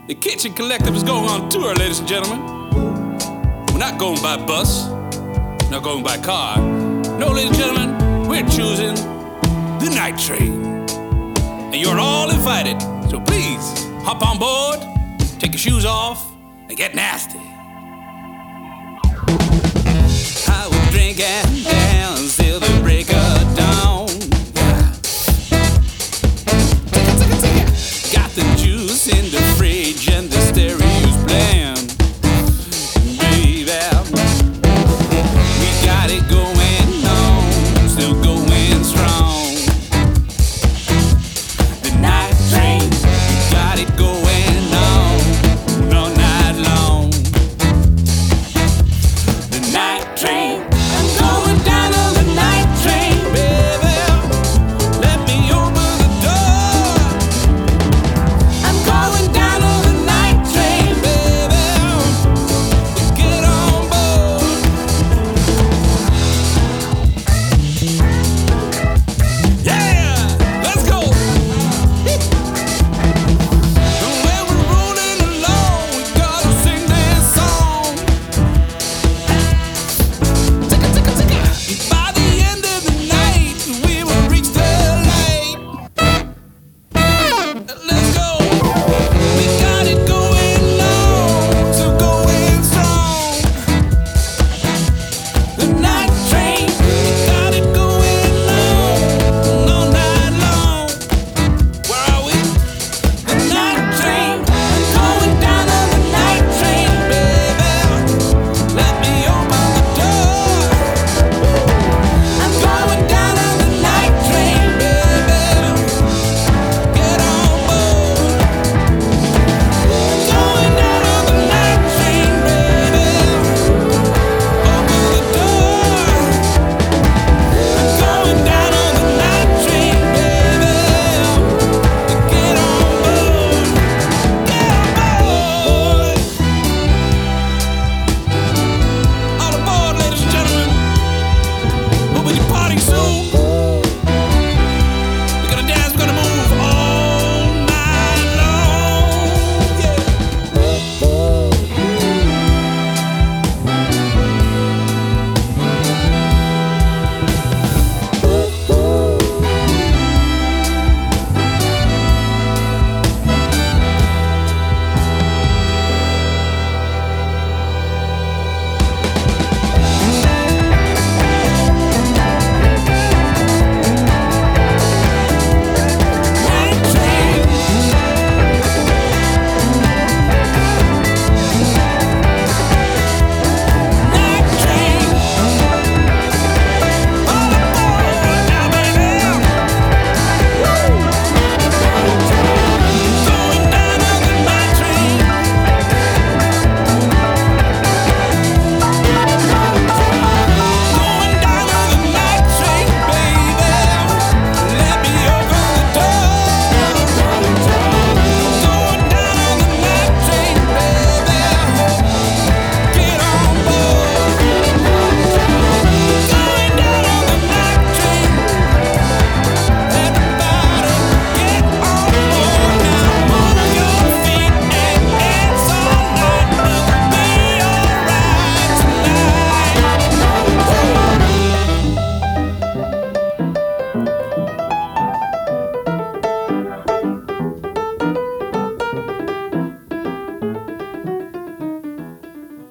The Kitchen Collective is going on tour, ladies and gentlemen. We're not going by bus, we're not going by car. No, ladies and gentlemen, we're choosing the night train. And you're all invited, so please hop on board, take your shoes off, and get nasty. I will drink and dance till the break of dawn. Got the juice in the